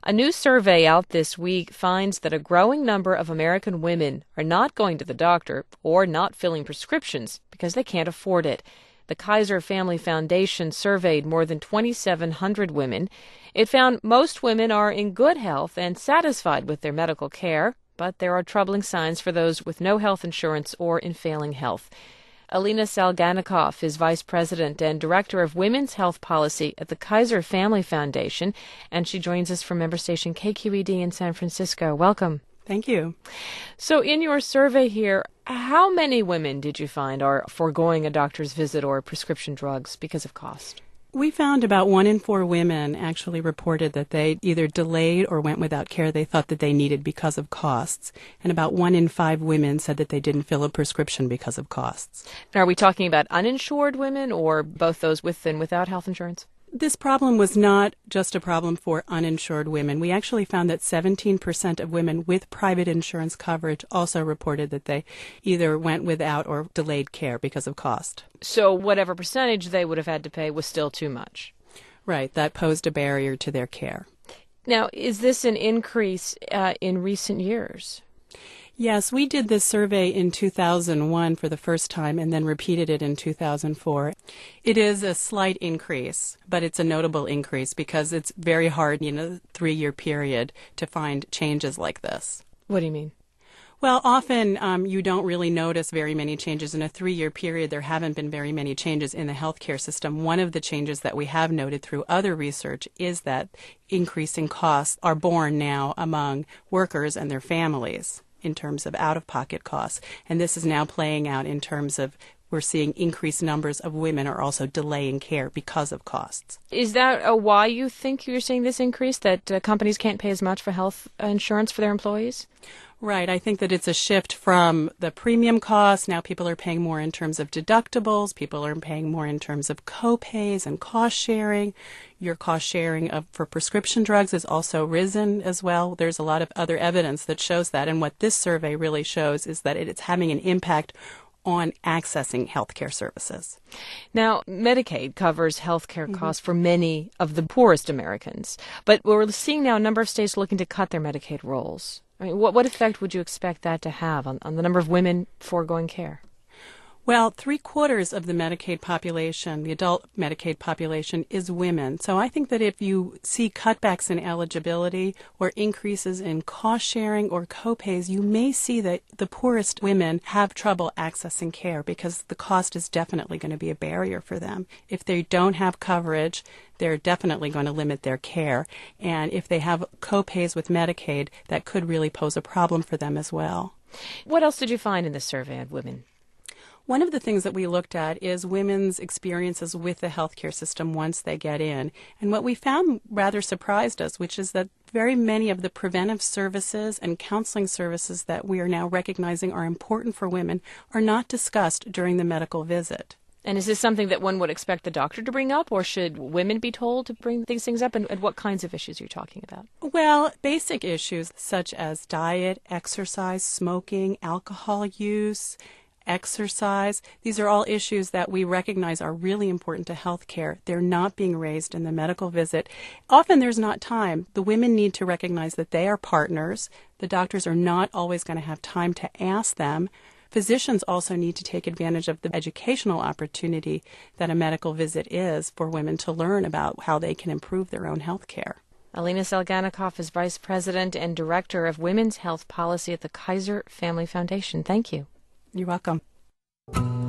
A new survey out this week finds that a growing number of American women are not going to the doctor or not filling prescriptions because they can't afford it. The Kaiser Family Foundation surveyed more than 2,700 women. It found most women are in good health and satisfied with their medical care, but there are troubling signs for those with no health insurance or in failing health. Alina Salganikoff is Vice President and Director of Women's Health Policy at the Kaiser Family Foundation, and she joins us from member station KQED in San Francisco. Welcome. Thank you. So in your survey here, how many women did you find are foregoing a doctor's visit or prescription drugs because of cost? We found about 1 in 4 women actually reported that they either delayed or went without care they thought that they needed because of costs. And about 1 in 5 women said that they didn't fill a prescription because of costs. Now, are we talking about uninsured women or both those with and without health insurance? This problem was not just a problem for uninsured women. We actually found that 17% of women with private insurance coverage also reported that they either went without or delayed care because of cost. So whatever percentage they would have had to pay was still too much. Right. That posed a barrier to their care. Now, is this an increase in recent years? Yes, we did this survey in 2001 for the first time and then repeated it in 2004. It is a slight increase, but it's a notable increase because it's very hard in a 3-year period to find changes like this. What do you mean? Well, often you don't really notice very many changes. In a 3-year period, there haven't been very many changes in the healthcare system. One of the changes that we have noted through other research is that increasing costs are borne now among workers and their families in terms of out-of-pocket costs. And this is now playing out in terms of we're seeing increased numbers of women are also delaying care because of costs. Is that why you think you're seeing this increase, that companies can't pay as much for health insurance for their employees? Right. I think that it's a shift from the premium costs. Now people are paying more in terms of deductibles. People are paying more in terms of co-pays and cost sharing. Your cost sharing for prescription drugs has also risen as well. There's a lot of other evidence that shows that. And what this survey really shows is that it's having an impact on accessing healthcare services. Now, Medicaid covers healthcare costs for many of the poorest Americans, but we're seeing now a number of states looking to cut their Medicaid rolls. I mean, what effect would you expect that to have on the number of women foregoing care? Well, 3/4 of the Medicaid population, the adult Medicaid population, is women. So I think that if you see cutbacks in eligibility or increases in cost sharing or copays, you may see that the poorest women have trouble accessing care because the cost is definitely going to be a barrier for them. If they don't have coverage, they're definitely going to limit their care. And if they have copays with Medicaid, that could really pose a problem for them as well. What else did you find in this survey of women? One of the things that we looked at is women's experiences with the healthcare system once they get in. And what we found rather surprised us, which is that very many of the preventive services and counseling services that we are now recognizing are important for women are not discussed during the medical visit. And is this something that one would expect the doctor to bring up, or should women be told to bring these things up? And what kinds of issues are you talking about? Well, basic issues such as diet, exercise, smoking, alcohol use, exercise. These are all issues that we recognize are really important to health care. They're not being raised in the medical visit. Often there's not time. The women need to recognize that they are partners. The doctors are not always going to have time to ask them. Physicians also need to take advantage of the educational opportunity that a medical visit is for women to learn about how they can improve their own health care. Alina Salganikoff is Vice President and Director of Women's Health Policy at the Kaiser Family Foundation. Thank you. You're welcome.